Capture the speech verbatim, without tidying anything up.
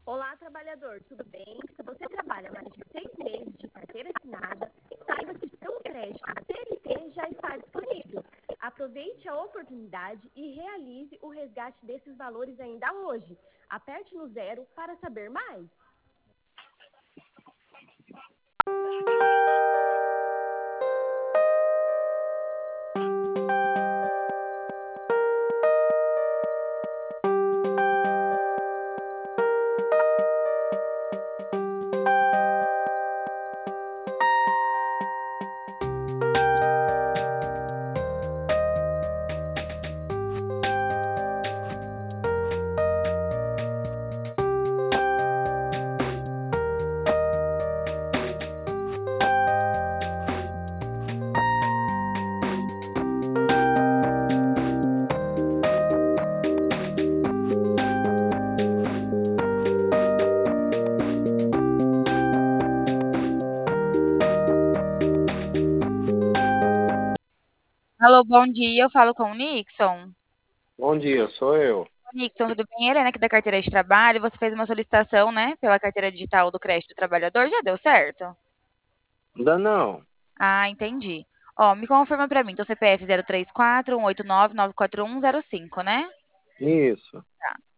Olá, trabalhador, tudo bem? Se você trabalha mais de seis meses de carteira assinada, saiba que seu crédito na C L T já está disponível. Aproveite a oportunidade e realize o resgate desses valores ainda hoje. Aperte no zero para saber mais. Alô, bom dia. Eu falo com o Nixon. Bom dia, sou eu. Nixon, tudo bem? Helena aqui da carteira de trabalho. Você fez uma solicitação, né, pela carteira digital do crédito do trabalhador. Já deu certo? Ainda não. Ah, entendi. Ó, me confirma pra mim. Então, C P F zero três quatro um oito nove nove quatro um zero cinco, né? Isso.